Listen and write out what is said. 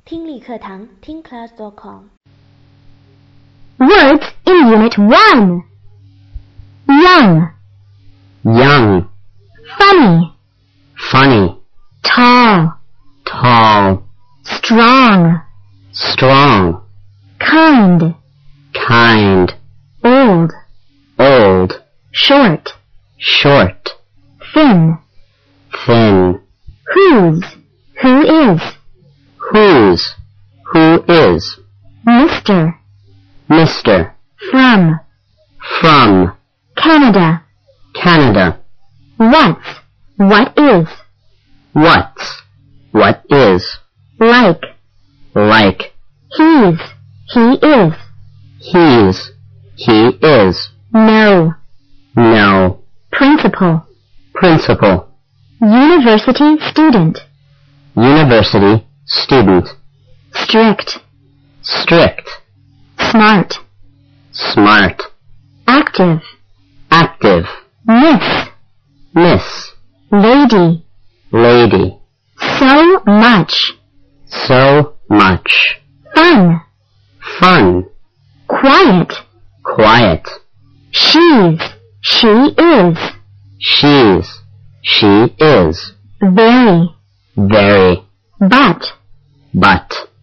听力课堂听 class.com Words in Unit 1. Young, young, funny, funny, tall, tall, strong, strong, kind, kind, old, old, short, short, thin, thin, whose, who is, whose, who is, Mr., Mr., from, Canada, Canada, what's, what is, what's, what is, like, he's, he is, he's, he is, no, no, principal, principal, university student, university student, strict, strict, smart, smart, active, active, miss, miss, lady, lady, so much, fun, fun, quiet, quiet, she's, she is, she's, she is, very, very, but, but,